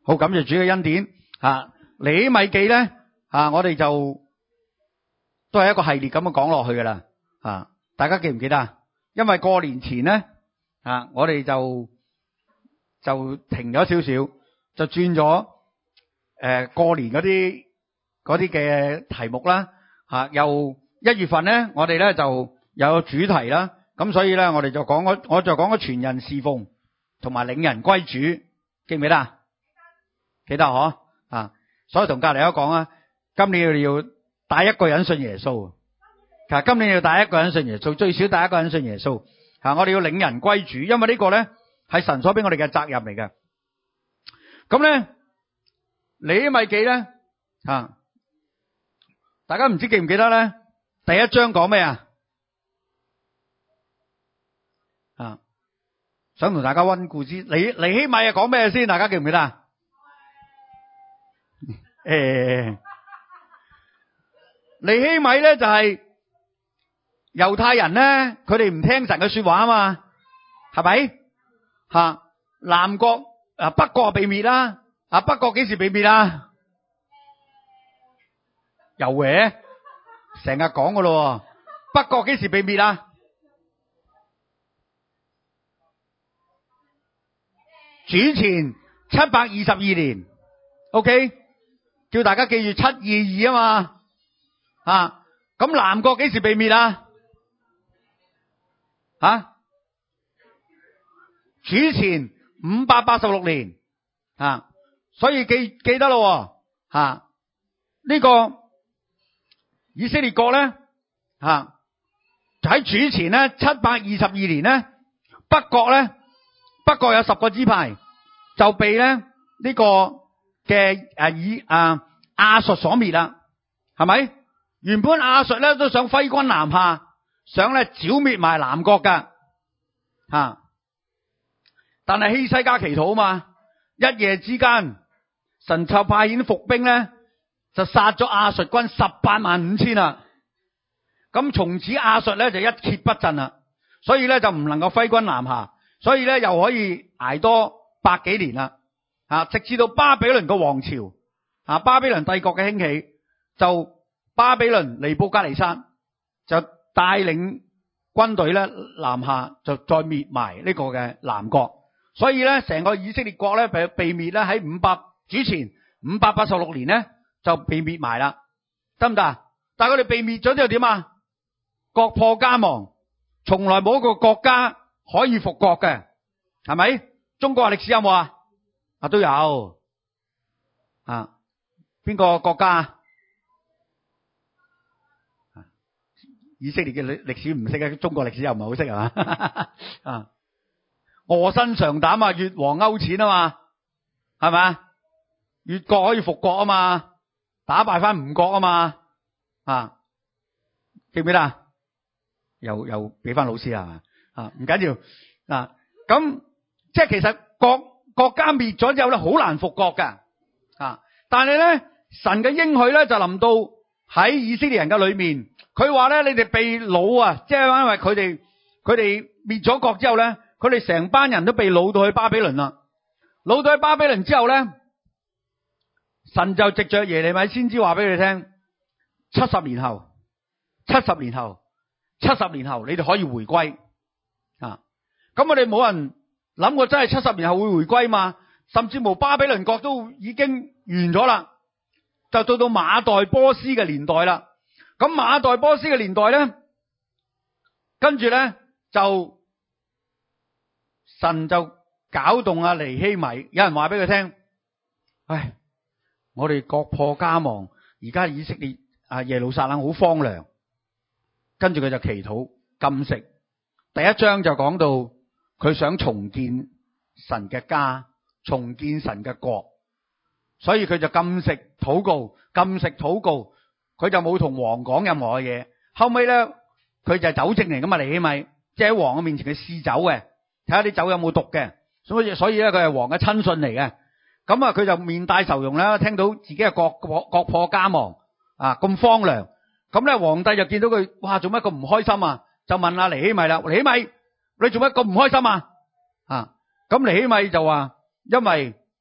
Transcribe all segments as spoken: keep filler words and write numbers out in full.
好感謝主嘅恩典啊！尼希米記咧啊，我哋就都係一個系列咁樣講落去噶啦啊！大家記唔記得啊？因為過年前咧啊，我哋就就停咗少少，就轉咗誒過年嗰啲嗰啲嘅題目啦吓。又一月份咧，我哋咧就有主題啦，咁所以咧我哋就講咗，我就講咗全人侍奉同埋領人歸主，記唔記得啊？記得嗬啊！所以同隔籬都講啊，今年我哋要帶一個人信耶穌。其實今年要帶一個人信耶穌，最少帶一個人信耶穌。吓，我哋要領人歸主，因為呢個咧係神所俾我哋嘅責任嚟嘅。咁咧，尼希米記咧吓，大家唔知記唔記得咧？第一章講咩啊？啊，想同大家溫故知，尼尼希米啊講咩先？大家記唔記得啊？誒，尼希米咧就係猶太人咧，佢哋唔聽神嘅說話啊嘛，係咪？吓，南國啊北國被滅啦，啊北國幾時被滅啊？又嘅，成日講噶咯，北國幾時被滅啊？主前七百二十二年 ，OK， 叫大家記住七二二啊嘛，啊，咁南國幾時被滅啊？啊，主前五百八十六年，啊，所以記記得咯，吓、啊、呢、這個以色列國咧，吓、啊、喺主前咧七百二十二年咧，北國咧。北國有十個支派，就被咧呢、這個嘅誒以啊亞述所滅啦，係咪？原本亞述咧都想揮軍南下，想咧剿滅埋南國噶吓、啊，但係希西家祈禱啊嘛，一夜之間神就派遣伏兵咧，就殺咗亞述軍十八萬五千啦。咁從此亞述咧就一蹶不振啦，所以咧就唔能夠揮軍南下。所以咧又可以挨多百幾年啦，啊，直至到巴比倫個王朝，啊，巴比倫帝國嘅興起，就巴比倫尼布甲尼撒就帶領軍隊咧南下，就再滅埋呢個嘅南國。所以咧成個以色列國咧被被滅咧喺五百主前五百八十六年咧就被滅埋啦，得唔得？但係佢哋被滅咗之後點啊？國破家亡，從來冇一個國家可以復國嘅，係咪？中國嘅歷史有冇啊？啊都有啊，邊個國家啊？以色列嘅歷歷史唔識啊，中國歷史又唔係好識係嘛？啊，臥薪嘗膽啊，越王勾踐啊嘛，係咪？越國可以復國啊嘛，打敗翻吳國啊嘛，啊，記唔記得啊？又又俾翻老師啊？啊，唔緊要啊，咁即係其實國國家滅咗之後咧，好難復國噶啊！但係咧，神嘅應許咧就臨到喺以色列人嘅裏面，佢話咧，你哋被擄啊，即係因為佢哋佢哋滅咗國之後咧，佢哋成班人都被擄到去巴比倫啦。擄到去巴比倫之後咧，神就藉着耶利米先知話俾佢哋聽，七十年後，七十年後，七十年後，你哋可以回歸。啊！咁我哋冇人諗過真係七十年後會回歸嘛？甚至乎巴比倫國都已經完咗啦，就到到馬代波斯嘅年代啦。咁馬代波斯嘅年代咧，跟住咧就神就搞動阿尼希米，有人話俾佢聽：唉，我哋國破家亡，而家以色列啊耶路撒冷好荒涼。跟住佢就祈禱禁食。第一章就講到佢想重建神嘅家，重建神嘅國，所以佢就禁食禱告，禁食禱告，佢就冇同王講任何嘅嘢。後尾咧，佢就係酒政嚟噶嘛，尼希米，即係喺王嘅面前佢試酒嘅，睇下啲酒有冇毒嘅。所以所以咧，佢係王嘅親信嚟嘅。咁啊，佢就面帶愁容啦，聽到自己嘅國國國破家亡啊，咁荒涼。咁咧，皇帝就見到佢，哇，做乜咁唔開心啊？就問阿尼希米啦，尼希米，你做乜咁唔開心啊？啊，咁尼希米就話，因為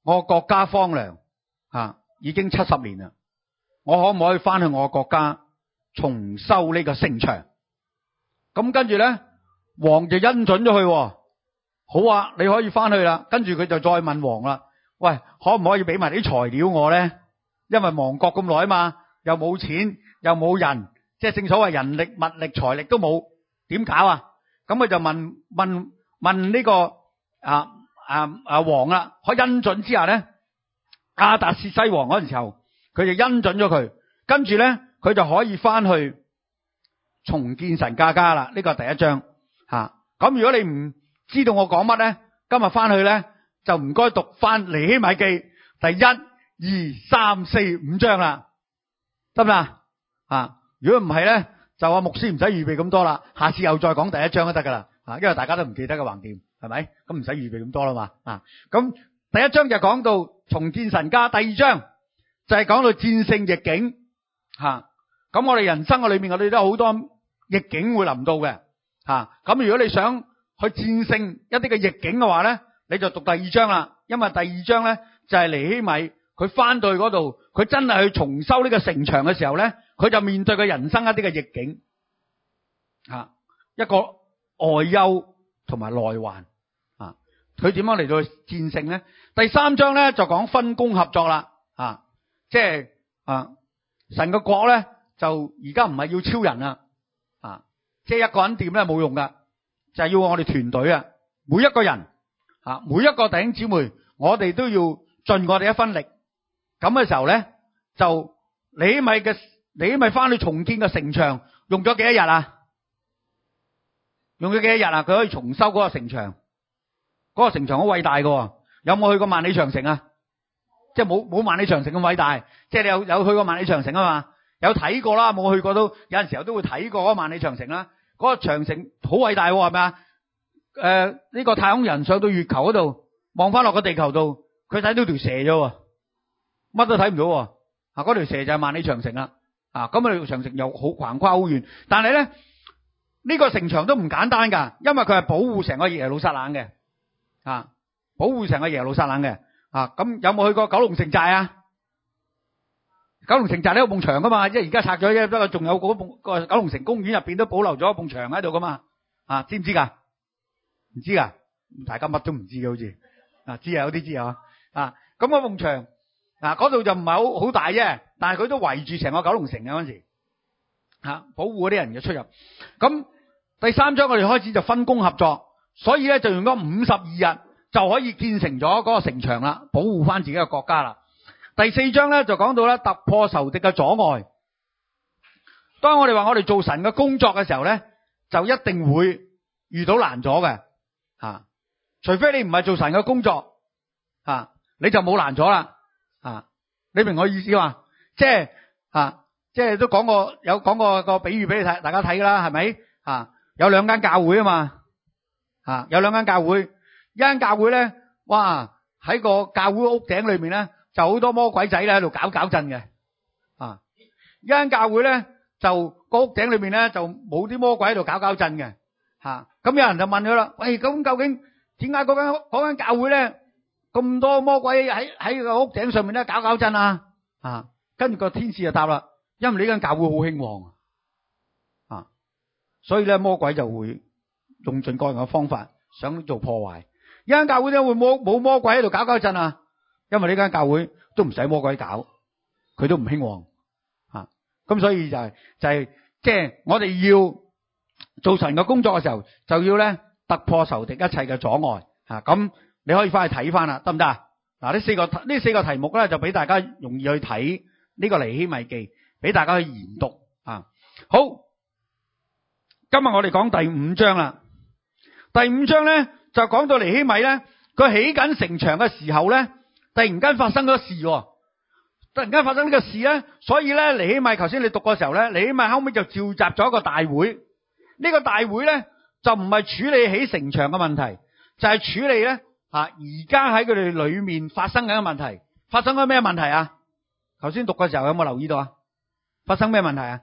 我國家荒涼啊，已經七十年啦，我可唔可以翻去我國家重修呢個城牆？咁跟住咧，王就恩准咗佢。好啊，你可以翻去啦。跟住佢就再問王啦，喂，可唔可以俾埋啲材料我咧？因為亡國咁耐啊嘛，又冇錢，又冇人，即係正所謂人力、物力、財力都冇，點搞啊？咁佢就問問問呢個啊啊啊王啦，可恩准之下咧，亞達薛西王嗰陣時候，佢就恩准咗佢，跟住咧佢就可以翻去重建神家家啦。呢個係第一章吓。咁如果你唔知道我講乜咧，今日翻去咧就唔該讀翻尼希米記第一、二、三、四、五章啦，得唔得啊？如果唔係咧，就阿牧師唔使預備咁多啦，下次又再講第一章都得噶啦，啊，因為大家都唔記得嘅橫掂，係咪？咁唔使預備咁多啦嘛，啊，咁第一章就講到重建神家，第二章就係講到戰勝逆境，吓，咁我哋人生嘅裏面，我哋都有好多逆境會臨到嘅，吓，咁如果你想去戰勝一啲嘅逆境嘅話咧，你就讀第二章啦，因為第二章咧就係尼希米佢翻到去嗰度，佢真係去重修呢個城牆嘅時候咧，佢就面對佢人生一啲嘅逆境，啊，一個外憂同埋內患，啊，佢點樣嚟到戰勝咧？第三章咧就講分工合作啦，啊，即係啊，神嘅國咧就而家唔係要超人啊，啊，即係一個人掂咧冇用噶。就係要我哋團隊啊，每一個人啊，每一個弟兄姊妹，我哋都要盡我哋一分力。咁嘅時候咧，就尼希米嘅尼希米翻去重建嘅城牆，用咗幾多日啊？用咗幾多日啊？佢可以重修嗰個城牆，嗰個城牆好偉大噶。有冇去過萬里長城啊？即係冇冇萬里長城咁偉大。即係你有有去過萬里長城啊嘛？有睇過啦，冇去過都有陣時候都會睇過嗰個萬里長城啦。嗰個長城好偉大係咪啊？誒，呢個太空人上到月球嗰度望翻落個地球度，佢睇到條蛇啫，乜都睇唔到。啊，嗰條蛇就係萬里長城啦。啊，咁啊條長城又好橫跨好遠，但係咧呢個城牆都唔簡單噶，因為佢係保護成個耶路撒冷嘅，啊，保護成個耶路撒冷嘅。啊，咁有冇去過九龍城寨啊？九龍城寨呢有埲牆噶嘛，即係而家拆咗啫，不過仲有嗰埲個九龍城公園入邊都保留咗一埲牆喺度噶嘛，啊，知唔知噶？唔知噶，大家乜都唔知嘅好似，啊，知啊，有啲知啊，啊，咁嗰埲牆，嗱嗰度就唔係好好大啫，但係佢都圍住成個九龍城嘅嗰陣時，吓保護嗰啲人嘅出入。咁第三章我哋開始就分工合作，所以咧就用咗五十二日就可以建成咗嗰個城牆啦，保護翻自己嘅國家啦。第四章咧就講到咧突破仇敵嘅阻礙。當我哋話我哋做神嘅工作嘅時候咧，就一定會遇到難阻嘅，吓，除非你唔係做神嘅工作，吓，你就冇難阻啦，吓，你明我意思嘛？即係吓，即係都講過有講過個比喻俾你睇，大家睇噶啦，係咪？吓，有兩間教會啊嘛，吓，有兩間教會，一間教會咧，哇喺個教會屋頂裏面咧。就好多魔鬼仔咧喺度搞搞震嘅，啊！一間教會咧就個屋頂裏面咧就冇啲魔鬼喺度搞搞震嘅，吓，咁有人就問佢啦，喂，咁究竟點解嗰間嗰間教會咧咁多魔鬼喺喺個屋頂上面咧搞搞震啊？啊！跟住個天使就答啦，因為呢間教會好興旺啊，所以咧魔鬼就會用盡各樣嘅方法想做破壞。一間教會咧會冇冇魔鬼喺度搞搞震啊？因為呢間教會都唔使魔鬼搞，佢都唔興旺，吓，咁所以就係就係即係我哋要做神嘅工作嘅時候，就要咧突破仇敵一切嘅阻礙，吓，咁你可以翻去睇翻啦，得唔得啊？嗱，呢四個呢四個題目咧就俾大家容易去睇呢個尼希米記，俾大家去研讀啊。好，今日我哋講第五章啦。第五章咧就講到尼希米咧，佢起緊城牆嘅時候咧。突然間發生咗事，突然間發生呢個事咧，所以咧尼希米頭先你讀嘅時候咧，尼希米後尾就召集咗一個大會。呢個大會咧就唔係處理起城牆嘅問題，就係處理咧吓而家喺佢哋裏面發生緊嘅問題。發生咗咩問題啊？頭先讀嘅時候有冇留意到啊？發生咩問題啊？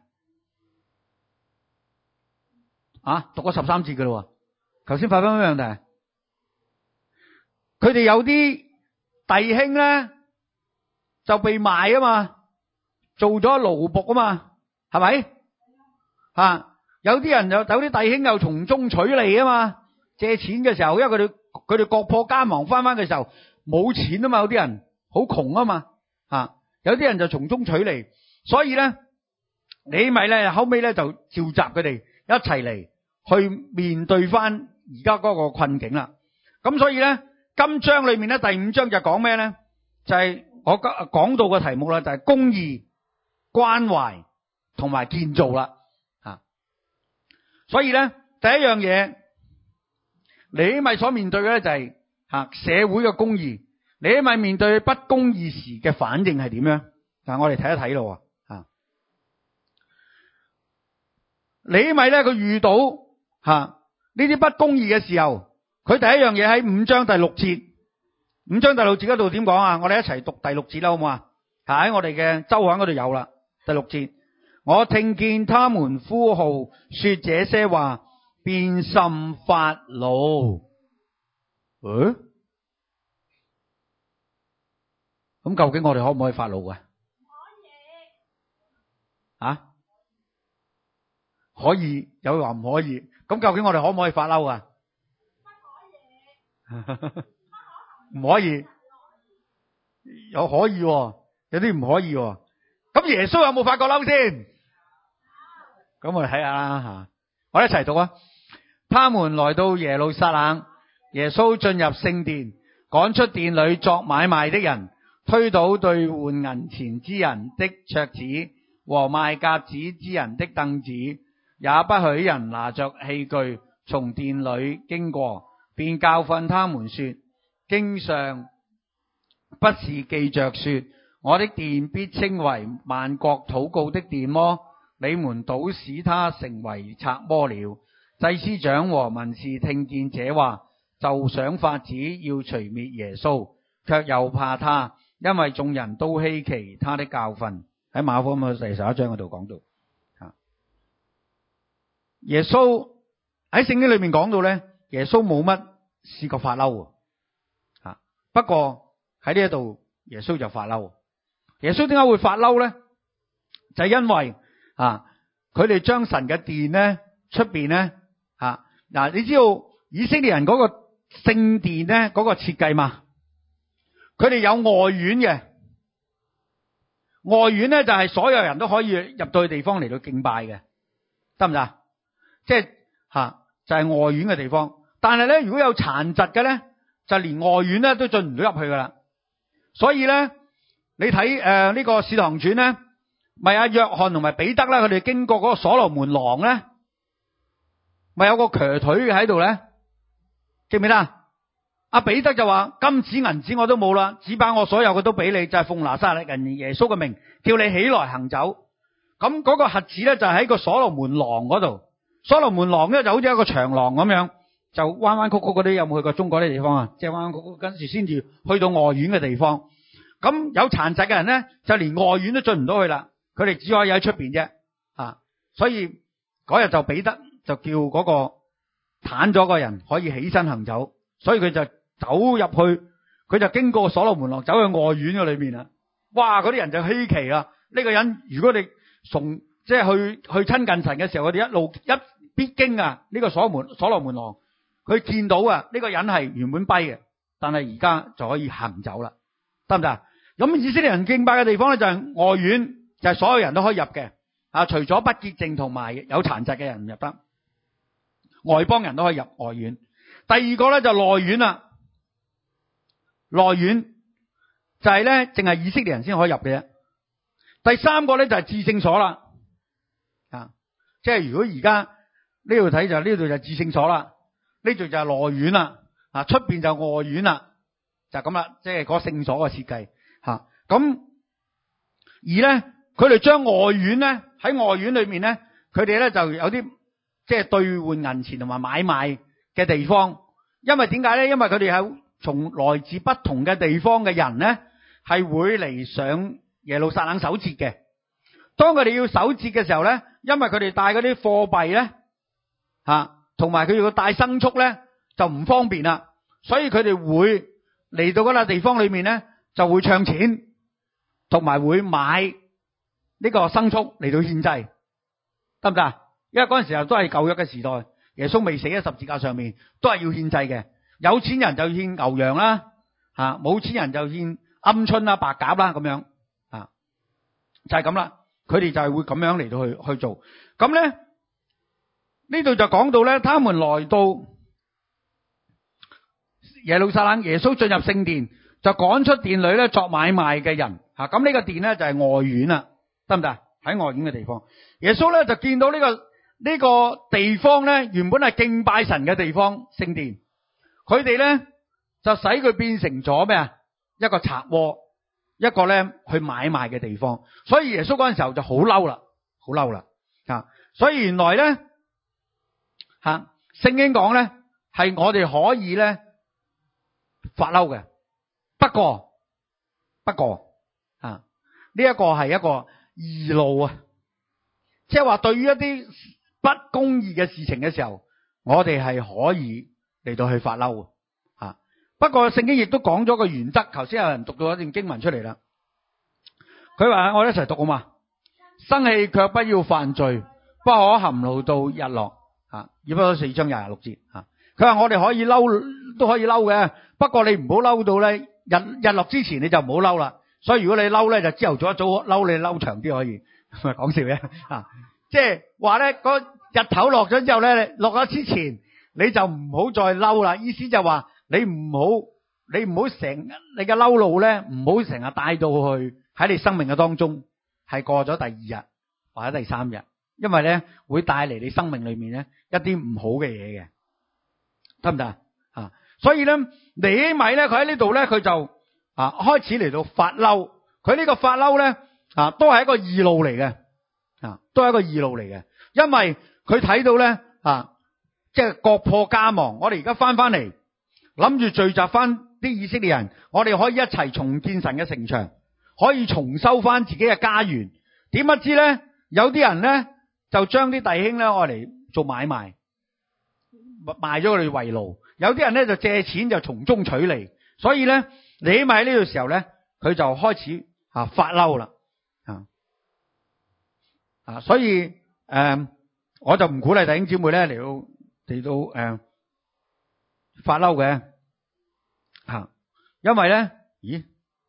啊，讀咗十三節嘅咯，頭先發生咩問題？佢哋有啲弟兄咧就被賣啊嘛，做咗奴僕啊嘛，係咪？吓，有啲人有有啲弟兄又從中取利啊嘛，借錢嘅時候，因為佢哋佢哋國破家亡翻翻嘅時候冇錢啊嘛，有啲人好窮啊嘛，吓，有啲人就從中取利，所以咧尼希米咧後尾咧就召集佢哋一齊嚟去面對翻而家嗰個困境啦。咁所以咧今章裏面咧第五章就講咩咧？就係、是、我講到嘅題目啦，就係公義、關懷同埋建造啦。吓，所以咧第一樣嘢，尼希米所面對嘅咧就係吓社會嘅公義。尼希米面對不公義時嘅反應係點樣？嗱，我哋睇一睇咯。吓，尼希米咧佢遇到吓呢啲不公義嘅時候，佢第一樣嘢喺五章第六節，五章第六節嗰度點講啊？我哋一齊讀第六節啦，好唔好啊？喺我哋嘅周刊嗰度有啦。第六節，我聽見他們呼號說這些話，便甚發怒。誒、欸？咁究竟我哋可唔可以發怒嘅？可以。啊？可以，有人話唔可以。咁究竟我哋可唔可以發嬲啊？唔可以。有可以，有啲唔可以。咁耶穌有冇發過嬲先？咁我哋睇下啦吓，我哋一齊讀啊！他們來到耶路撒冷，耶穌進入聖殿，趕出殿裏作買賣的人，推倒兌換銀錢之人的桌子和賣鴿子之人的凳子，也不許人拿着器具從殿裏經過，便教訓他們說：經上不是記着說，我的殿必稱為萬國禱告的殿麼？你們倒使他成為賊窩了。祭司長和文士聽見這話，就想法子要除滅耶穌，卻又怕他，因為眾人都希奇他的教訓。喺馬可福音第十一章嗰度講到，耶穌喺聖經裏面講到咧，耶穌冇乜試過發嬲，吓，不過喺呢一度耶穌就發嬲。耶穌點解會發嬲咧？就係因為啊，佢哋將神嘅殿咧出邊咧吓，嗱，你知道以色列人嗰個聖殿咧嗰個設計嘛？佢哋有外院嘅，外院咧就係所有人都可以入到去地方嚟到敬拜嘅，得唔得？即係吓就係外院嘅地方。但係咧，如果有殘疾嘅咧，就連外院咧都進唔到入去噶啦。所以咧，你睇誒呢個《使徒行傳》咧，咪阿約翰同埋彼得啦，佢哋經過嗰個所羅門廊咧，咪有個瘸腿喺度咧，記唔記得啊？阿彼得就話：金子銀子我都冇啦，只把我所有嘅都俾你，就係奉拿撒勒人耶穌嘅名，叫你起來行走。咁嗰個瞎子咧就喺個所羅門廊嗰度，所羅門廊咧就好似一個長廊咁樣，就彎彎曲曲嗰啲。有冇去過中國啲地方啊？即係彎彎曲曲，跟住先至去到外院嘅地方。咁有殘疾嘅人咧，就連外院都進唔到去啦，佢哋只可以喺出邊啫。啊，所以嗰日就彼得就叫嗰個癱咗嘅人可以起身行走，所以佢就走入去，佢就經過所羅門廊走去外院嘅裏面啦。哇！嗰啲人就稀奇啦，呢個人如果你從即係去去親近神嘅時候，佢哋一路一必經啊呢個所門所羅門廊，佢見到啊呢個人係原本跛嘅，但係而家就可以行走啦，得唔得？咁以色列人敬拜嘅地方咧就係外院，就係所有人都可以入嘅啊，除咗不潔淨同埋有殘疾嘅人唔入得，外邦人都可以入外院。第二個咧就內院啦，內院就係咧淨係以色列人先可以入嘅啫。第三個咧就係至聖所啦，啊，即係如果而家呢度睇就呢度就至聖所啦，呢度就係內院啦，啊，出邊就外院啦，就咁啦，即係嗰聖所嘅設計吓。咁而咧佢哋將外院咧喺外院裏面咧，佢哋咧就有啲即係兌換銀錢同埋買賣嘅地方。因為點解咧？因為佢哋係從來自不同嘅地方嘅人咧，係會嚟上耶路撒冷守節嘅。當佢哋要守節嘅時候咧，因為佢哋帶嗰啲貨幣咧，吓，同埋佢哋要帶牲畜咧，就唔方便啦。所以佢哋會嚟到嗰笪地方裏面咧，就會唱錢，同埋會買呢個牲畜嚟到獻祭，得唔得啊？因為嗰陣時候都係舊約嘅時代，耶穌未死喺十字架上面，都係要獻祭嘅。有錢人就獻牛羊啦，吓冇錢人就獻鵪鶉啦、白鴿啦咁樣，啊就係咁啦。佢哋就係會咁樣嚟到去去做。咁咧呢度就講到咧，他們來到耶路撒冷，耶穌進入聖殿，就趕出殿裏咧作買賣嘅人。吓咁呢個殿咧就係外院啦，得唔得？喺外院嘅地方，耶穌咧就見到呢個呢個地方咧，原本係敬拜神嘅地方，聖殿，佢哋咧就使佢變成咗咩啊？一個賊窩，一個咧去買賣嘅地方。所以耶穌嗰陣時候就好嬲啦，好嬲啦啊！所以原來咧吓聖經講咧係我哋可以咧發嬲嘅，不過不過啊呢一個係一個義怒啊，即係話對於一啲不公義嘅事情嘅時候，我哋係可以嚟到去發嬲啊。不過聖經亦都講咗個原則，頭先有人讀到一段經文出嚟啦。佢話我哋一齊讀啊嘛，生氣卻不要犯罪，不可含怒到日落啊。以弗所四章廿六節啊，佢話我哋可以嬲都可以嬲嘅，不過你唔好嬲到咧日日落之前你就唔好嬲啦。所以如果你嬲咧，就朝頭早一早嬲，你嬲長啲可以，咪講笑嘅啊！即係話咧，嗰日頭落咗之後咧，落咗之前你就唔好再嬲啦。意思就話你唔好，你唔好成你嘅嬲怒咧，唔好成日帶到去喺你生命嘅當中，係過咗第二日或者第三日，因為咧會帶嚟你生命裏面咧一啲唔好嘅嘢嘅，得唔得啊？所以咧尼希米咧，佢喺呢度咧，佢就啊，開始嚟到發嬲，佢呢個發嬲咧啊，都係一個義怒嚟嘅，啊，都係一個義怒嚟嘅，因為佢睇到咧啊，即係國破家亡，我哋而家翻翻嚟，諗住聚集翻啲以色列人，我哋可以一齊重建神嘅城牆，可以重修翻自己嘅家園。點不知咧，有啲人咧就將啲弟兄咧愛嚟做買賣，賣咗佢哋為奴；有啲人咧就借錢就從中取利，所以咧。你起碼喺呢個時候咧，佢就開始啊發嬲啦，啊啊，所以誒、呃，我就唔鼓勵弟兄姊妹咧嚟到嚟到誒、呃、發嬲嘅，吓、啊，因為咧，咦，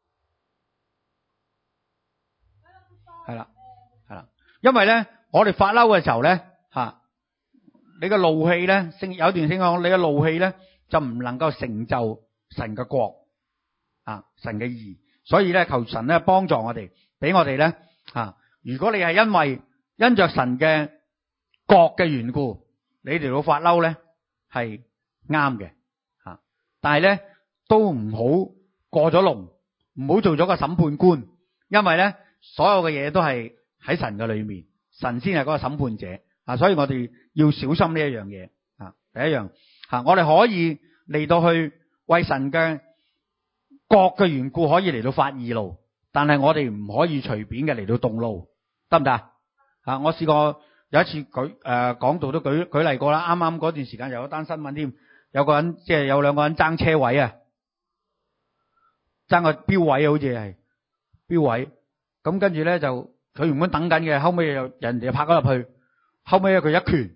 係啦係啦，因為咧，我哋發嬲嘅時候咧，吓、啊，你嘅怒氣咧，聖有段聖經講，你嘅怒氣咧就唔能夠成就神嘅國。啊！神嘅義，所以咧求神咧幫助我哋，俾我哋咧啊！如果你係因為因着神嘅國嘅緣故，你哋到發嬲咧係啱嘅啊！但係咧都唔好過咗龍，唔好做咗個審判官，因為咧所有嘅嘢都係喺神嘅裏面，神先係嗰個審判者啊！所以我哋要小心呢一樣嘢啊！第一樣啊，我哋可以嚟到去為神嘅國嘅緣故可以嚟到發義怒，但係我哋唔可以隨便嘅嚟到動怒，得唔得啊？我試過有一次舉誒講道都舉舉例過啦，啱啱嗰段時間有一單新聞添，有個人即係有兩個人爭車位啊，爭個標位好似係標位，咁跟住咧就佢原本等緊嘅，後尾又人哋就拍咗入去，後尾佢一拳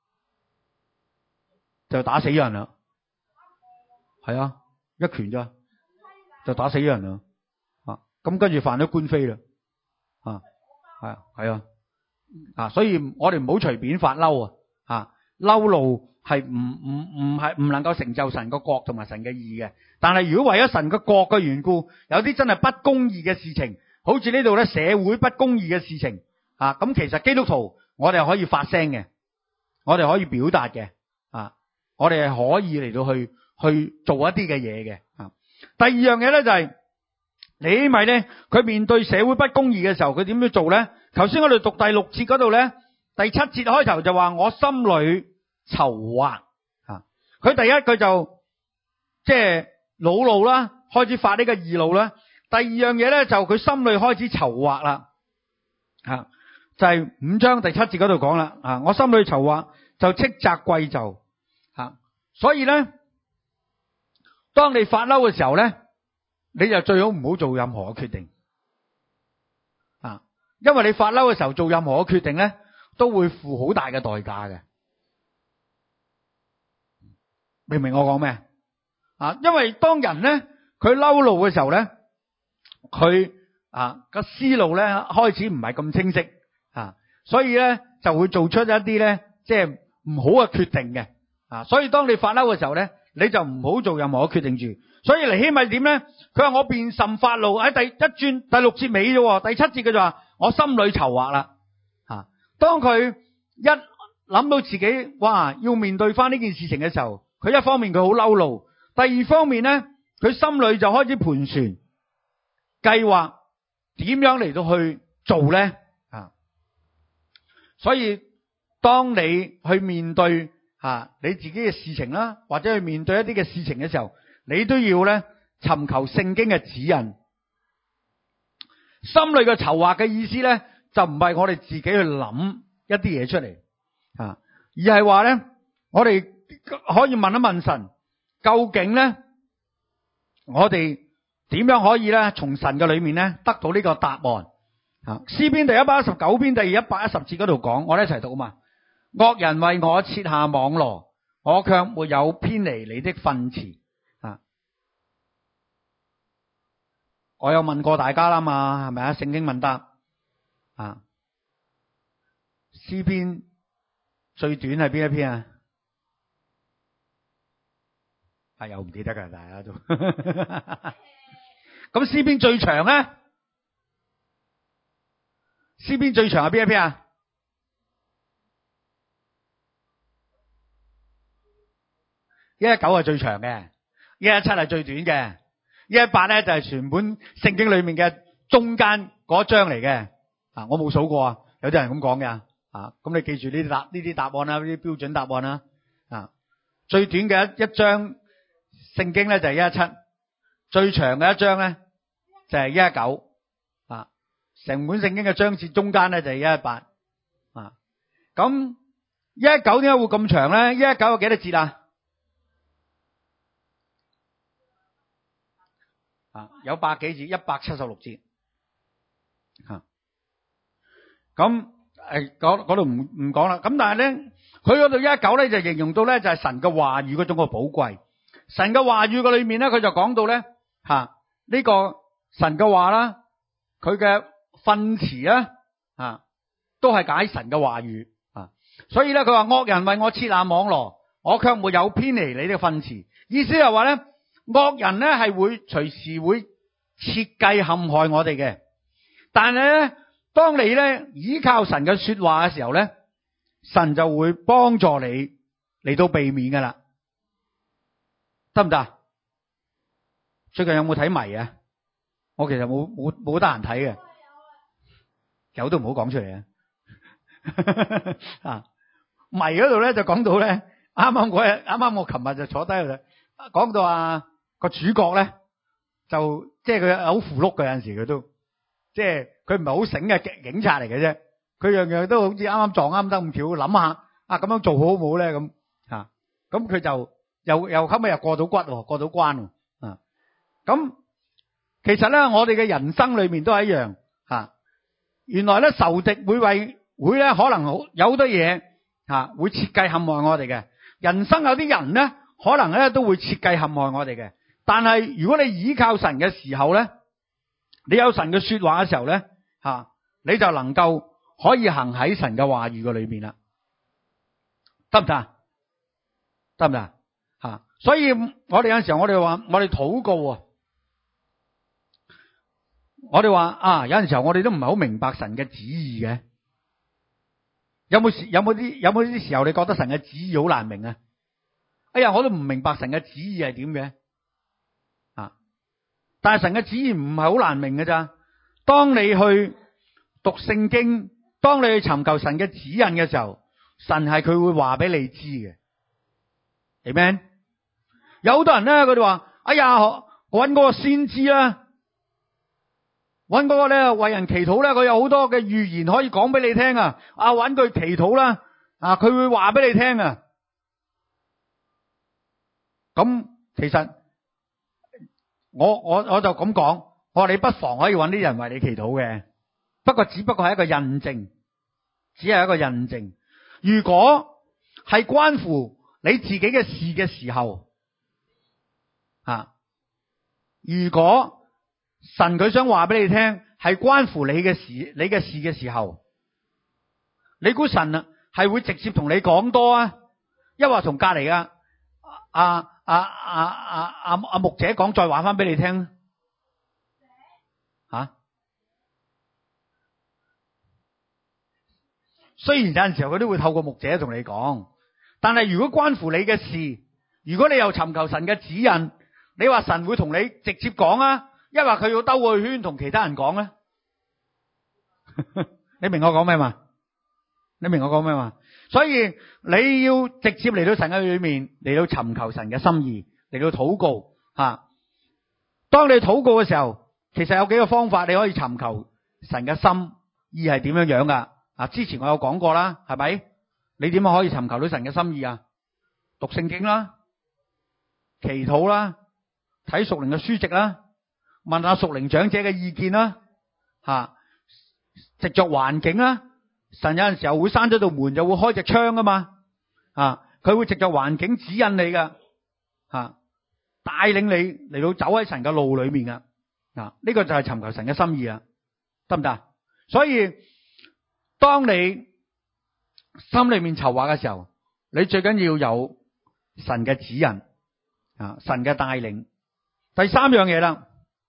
就打死人啦，係啊，一拳咋？就打死咗人啦，啊！咁跟住犯咗官非啦，啊，係啊，係啊，啊！所以我哋唔好隨便發嬲啊，啊！嬲怒係唔唔唔係唔能夠成就神個國同埋神嘅義嘅。但係如果為咗神個國嘅緣故，有啲真係不公義嘅事情，好似呢度咧社會不公義嘅事情，啊！咁其實基督徒我哋係可以發聲嘅，我哋可以表達嘅，啊！我哋係可以嚟到去去做一啲嘅嘢嘅，啊！第二樣嘢咧就係尼希米咧，佢面對社會不公義嘅時候，佢點樣做咧？頭先我哋讀第六節嗰度咧，第七節開頭就話我心裏籌劃啊，佢第一佢就即係惱怒啦，開始發呢個義怒啦。第二樣嘢咧就佢心裏開始籌劃啦，啊，就係五章第七節嗰度講啦，啊，我心裏籌劃就斥責貴胄，啊，所以咧。 當你發嬲嘅時候咧，你就最好唔好做任何嘅決定啊，因為你發嬲嘅時候做任何嘅決定咧，都會付好大嘅代價嘅。明唔明我講咩啊？因為當人咧佢嬲怒嘅時候咧，佢啊個思路咧開始唔係咁清晰啊，所以咧就會做出一啲咧即係唔好嘅決定嘅啊。所以當你發嬲嘅時候咧，你就唔好做任何嘅決定住。所以尼希米點咧？佢話我便甚發怒，喺第一轉第六節尾啫，第七節佢就話我心裏籌劃啦。啊，當佢一諗到自己哇要面對翻呢件事情嘅時候，佢一方面佢好嬲怒，第二方面咧佢心裏就開始盤旋計劃點樣嚟到去做咧啊。所以當你去面對吓你自己嘅事情啦，或者去面對一啲嘅事情嘅時候，你都要咧尋求聖經嘅指引。心裏嘅籌劃嘅意思咧，就唔係我哋自己去諗一啲嘢出嚟啊，而係話咧，我哋可以問一問神，究竟咧我哋點樣可以咧從神嘅裏面咧得到呢個答案啊？詩篇第一百一十九篇第一百一十節嗰度講，我哋一齊讀啊嘛。惡人為我設下網羅，我卻沒有偏離你的訓詞啊！我有問過大家啦嘛，係咪啊？聖經問答啊，詩篇最短係邊一篇啊？啊，又唔記得噶，大家都咁詩篇最長咧？詩篇最長係邊一篇啊？一一九係最長嘅，一一七係最短嘅，一一八咧就係全本聖經裏面嘅中間嗰章嚟嘅。啊，我冇數過啊，有啲人咁講嘅啊。咁你記住呢啲答呢啲答案啦，呢啲標準答案啦。啊，最短嘅一一章聖經咧就係一一七，最長嘅一章咧就係一一九。啊，成本聖經嘅章節中間咧就係一一八。啊，咁一一九點解會咁長咧？一一九有幾多節啊？啊，有百幾節，一百七十六節。吓，咁誒，嗰度唔唔講啦。咁但係咧，佢嗰度一一九咧就形容到咧就係神嘅話語嗰種個寶貴。神嘅話語嘅裏面咧，佢就講到咧吓呢個神嘅話啦，佢嘅訓詞啦，啊，都係解神嘅話語啊。所以咧，佢話惡人為我設下網羅，我卻沒有偏離你的訓詞。意思係話咧，惡人咧係會隨時會設計陷害我哋嘅，但係咧，當你咧依靠神嘅說話嘅時候咧，神就會幫助你嚟到避免噶啦，得唔得？最近有冇睇迷啊？我其實冇冇冇得閒睇嘅，有都唔好講出嚟啊！啊，迷嗰度咧就講到咧，啱啱嗰日，啱啱我琴日就坐低度講到啊。個主角咧就即係佢好符碌嘅，有陣時佢都即係佢唔係好醒嘅警察嚟嘅啫，佢樣樣都好似啱啱撞啱得咁巧，諗下啊咁樣做好唔好咧咁吓，咁佢就又又後尾又過到骨，過到關啊！咁其實咧，我哋嘅人生裏面都係一樣吓，原來咧仇敵會為會咧可能好有好多嘢吓，會設計陷害我哋嘅人生，有啲人咧可能咧都會設計陷害我哋嘅。但係如果你依靠神嘅時候咧，你有神嘅說話嘅時候咧，吓你就能夠可以行喺神嘅話語嘅裏面啦，得唔得？得唔得？吓，所以我哋有陣時候我哋話我哋禱告啊，我哋話啊有陣時候我哋都唔係好明白神嘅旨意嘅，有冇時有冇啲有冇啲時候你覺得神嘅旨意好難明啊？哎呀，我都唔明白神嘅旨意係點嘅。但係神嘅旨意唔係好難明嘅咋，當你去讀聖經，當你去尋求神嘅指引嘅時候，神係佢會話俾你知嘅。Amen。有好多人咧，佢哋話：哎呀，搵嗰個先知啦，搵嗰個咧為人祈禱咧，佢有好多嘅預言可以講俾你聽啊！啊，搵佢祈禱啦，啊，佢會話俾你聽啊。咁其實我我我就咁講，我話你不妨可以揾啲人為你祈禱嘅，不過只不過係一個印證，只係一個印證。如果係關乎你自己嘅事嘅時候，啊，如果神佢想話俾你聽，係關乎你嘅事，你嘅事嘅時候，你估神啊係會直接同你講多啊，抑或同隔籬啊啊啊啊啊啊牧者講，再話翻俾你聽啊？雖然有陣時候佢都會透過牧者同你講，但係如果關乎你嘅事，如果你又尋求神嘅指引，你話神會同你直接講啊，抑或佢要兜個圈同其他人講咧？你明我講咩嘛？你明我講咩嘛？所以你要直接嚟到神嘅裏面，嚟到尋求神嘅心意，嚟到禱告吓。當你禱告嘅時候，其實有幾個方法你可以尋求神嘅心意係點樣樣噶。啊，之前我有講過啦，係咪？你點樣可以尋求到神嘅心意啊？讀聖經啦，祈禱啦，睇屬靈嘅書籍啦，問下屬靈長者嘅意見啦，吓，藉着環境啦。神有陣時候會閂咗道門，就會開隻窗噶嘛，啊，佢會藉着環境指引你噶，吓，帶領你嚟到走喺神嘅路裏面噶，啊，呢個就係尋求神嘅心意啊，得唔得？所以當你心裏面籌劃嘅時候，你最緊要有神嘅指引啊，神嘅帶領。第三樣嘢啦，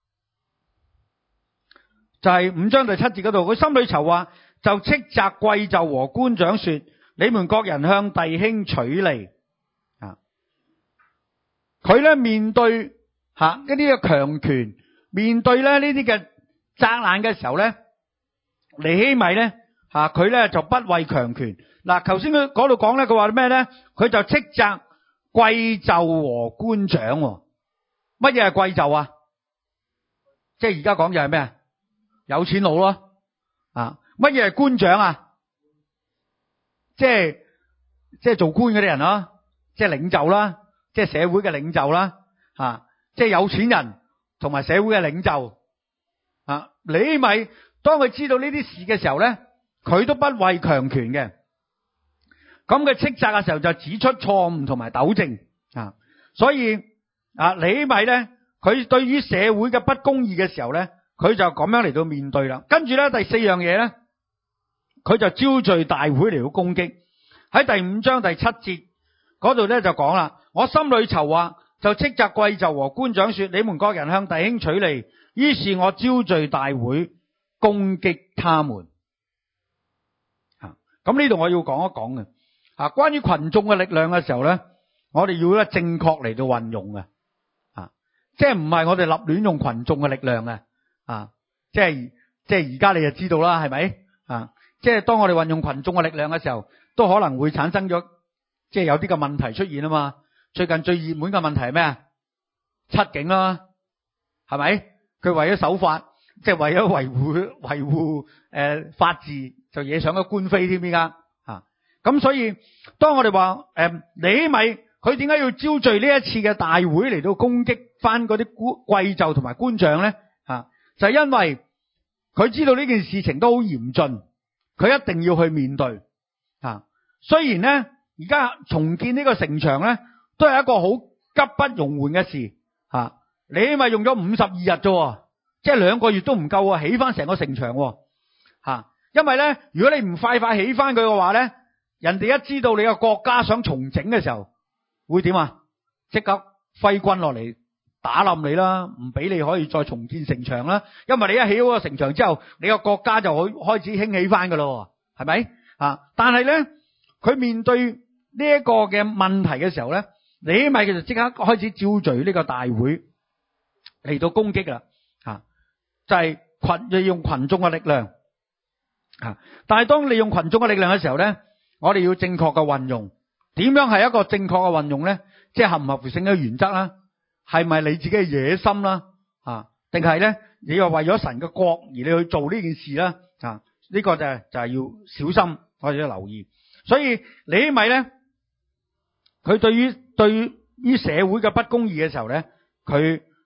就係五章第七節嗰度，佢心裏籌劃，就斥責貴胄和官長說：你們各人向弟兄取利啊！佢咧面對吓一啲嘅強權，面對咧呢啲嘅責難嘅時候咧，尼希米咧吓佢咧就不畏強權。嗱，頭先佢嗰度講咧，佢話咩咧？佢就斥責貴胄和官長。乜嘢係貴胄啊？即係而家講就係咩啊？有錢佬咯，啊！乜嘢係官長啊？即係即係做官嗰啲人咯，即係領袖啦，即係社會嘅領袖啦，啊！即係有錢人同埋社會嘅領袖啊！尼希米當佢知道呢啲事嘅時候咧，佢都不畏強權嘅。咁佢斥責嘅時候就指出錯誤同埋糾正啊！所以啊，尼希米咧，佢對於社會嘅不公義嘅時候咧，佢就咁樣嚟到面對啦。跟住咧，第四樣嘢咧，佢就招聚大會嚟到攻擊。喺第五章第七節嗰度咧就講啦，我心裏籌劃，就斥責貴胄和官長說：你們各人向弟兄取利。於是我招聚大會攻擊他們。吓，咁呢度我要講一講嘅。啊，關於群眾嘅力量嘅時候咧，我哋要咧正確嚟到運用嘅。啊，即係唔係我哋立亂用群眾嘅力量嘅。啊，即係即係而家你就知道啦，係咪？啊，即係當我哋運用群眾嘅力量嘅時候，都可能會產生咗即係有啲嘅問題出現啊嘛。最近最熱門嘅問題係咩啊？七警啦，係咪？佢為咗守法，即係為咗維護維護誒法治，就惹上咗官非添依家。啊，咁所以當我哋話誒尼希米佢點解要招聚呢一次嘅大會嚟到攻擊翻嗰啲貴胄同埋官長咧？啊，就係因為佢知道呢件事情都好嚴峻，佢一定要去面對。啊，雖然咧而家重建呢個城牆咧，都係一個好急不容緩嘅事。啊，你起碼用咗五十二日啫，即係兩個月都唔夠啊，起翻成個城牆。吓，因為咧，如果你唔快快起翻佢嘅話咧，人哋一知道你個國家想重整嘅時候，會點啊？即刻揮軍落嚟打冧你啦，唔俾你可以再重建城牆啦。因為你一起好個城牆之後，你個國家就可開始興起翻噶咯，係咪？啊，但係咧，佢面對呢一個嘅問題嘅時候咧，尼希米佢就即刻開始召集呢個大會嚟到攻擊啦。吓，就係群利用群眾嘅力量。吓，但係當利用群眾嘅力量嘅時候咧，我哋要正確嘅運用。點樣係一個正確嘅運用咧？即係合唔合乎聖經嘅原則啦？係咪你自己嘅野心啦？啊，定係咧你又為咗神嘅國而你去做呢件事啦？啊，呢個就係就係要小心，我哋要留意。所以尼希米咧，佢對於對於社會嘅不公義嘅時候咧，佢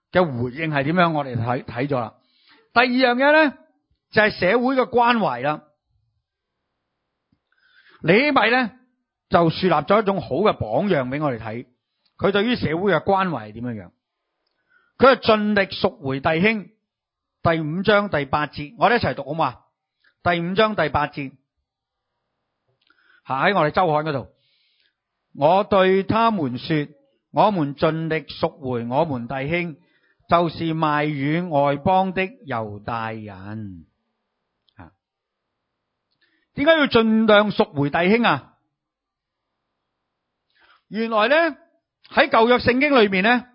嘅回應係點樣？我哋睇睇咗啦。第二樣嘢咧就係、是、社會嘅關懷啦。尼希米咧就樹立咗一種好嘅榜樣俾我哋睇，佢對於社會嘅關懷係點樣樣？佢係盡力贖回弟兄。第五章第八節，我哋一齊讀好嘛？第五章第八節，喺我哋周刊嗰度，我對他們說：我們盡力贖回我們弟兄，就是賣與外邦的猶大人。啊，點解要盡量贖回弟兄啊？原來咧喺舊約聖經裏面咧，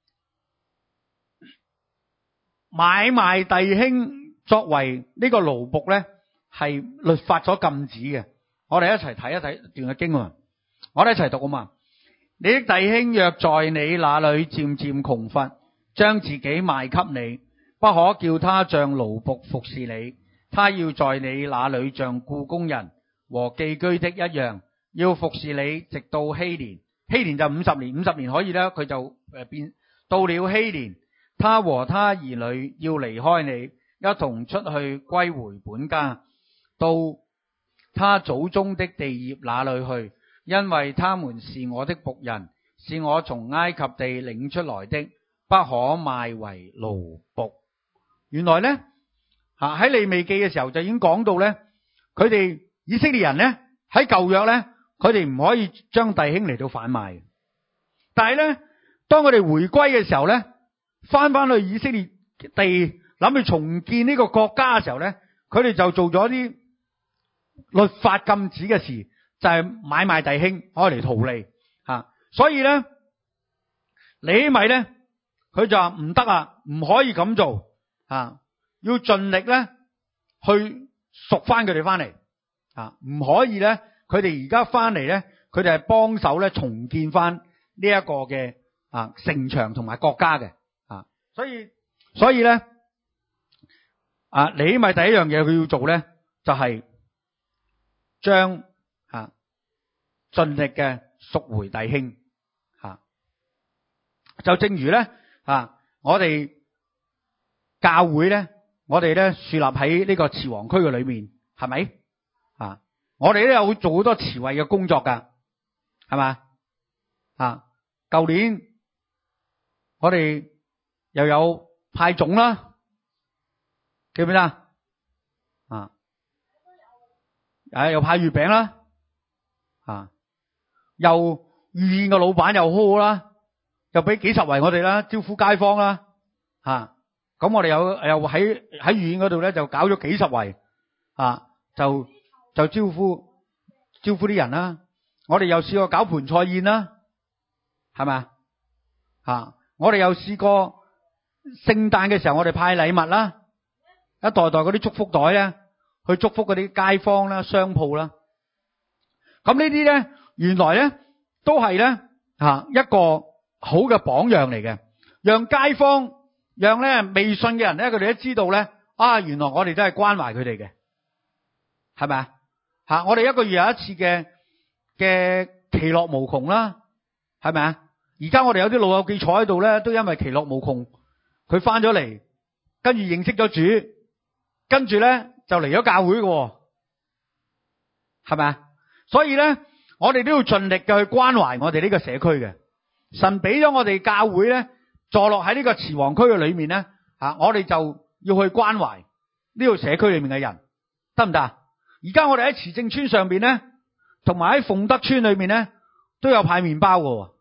買賣弟兄作為呢個奴僕咧，係律法所禁止嘅。我哋一齊睇一睇段嘅經文，我哋一齊讀啊嘛。你的弟兄若在你那裏漸漸窮乏，將自己賣給你，不可叫他像奴僕服侍你，他要在你那裏像僱工人和寄居的一樣，要服侍你直到禧年。禧年就五十年，五十年可以啦，佢就誒變到了禧年。他和他兒女要離開你，一同出去歸回本家，到他祖宗的地業那裏去，因為他們是我的僕人，是我從埃及地領出來的，不可賣為奴僕。原來呢，喺利未記嘅時候就已經講到呢，佢哋以色列人呢，喺舊約呢，佢哋唔可以將弟兄嚟到販賣。但係呢，當佢哋回歸嘅時候呢，翻翻去以色列地諗住重建呢個國家嘅時候咧，佢哋就做咗啲律法禁止嘅事，就係、是、買賣弟兄，開嚟圖利吓。所以咧，尼希米咧，佢就話唔得啊，唔可以咁做啊，要盡力咧去贖翻佢哋翻嚟啊，唔可以咧，佢哋而家翻嚟咧，佢哋係幫手咧重建翻呢一個嘅啊城牆同埋國家嘅。所以，所以咧，啊，尼希米第一樣嘢佢要做咧，就係將啊盡力嘅贖回弟兄，吓、啊，就正如咧啊，我哋教會咧，我哋咧樹立喺呢個慈王區嘅裏面，係咪啊？我哋都有做好多慈惠嘅工作噶，係嘛啊？舊年我哋又有派粽啦，記唔記得啊？啊，誒，又派月餅啦，啊，又御宴嘅老闆又好好啦，又俾幾十圍我哋啦，招呼街坊啦，吓，咁我哋有又喺喺御宴嗰度咧就搞咗幾十圍，啊，就就招呼招呼啲人啦。我哋又試過搞盤菜宴啦，係咪啊？我哋又試過。聖誕嘅時候，我哋派禮物啦，一袋袋嗰啲祝福袋咧，去祝福嗰啲街坊啦、商鋪啦。咁呢啲咧，原來咧都係咧吓一個好嘅榜樣嚟嘅，讓街坊、讓咧未信嘅人咧，佢哋都知道咧啊，原來我哋都係關懷佢哋嘅，係咪啊？吓，我哋一個月有一次嘅嘅其樂無窮啦，係咪啊？而家我哋有啲老友記坐喺度咧，都因為其樂無窮。佢翻咗嚟，跟住認識咗主，跟住咧就嚟咗教會嘅，係咪啊？所以咧，我哋都要盡力嘅去關懷我哋呢個社區嘅。神俾咗我哋教會咧，坐落喺呢個慈王區嘅裏面咧，吓我哋就要去關懷呢個社區裏面嘅人，得唔得啊？而家我哋喺慈正村上邊咧，同埋喺鳳德村裏面咧，都有派麵包嘅，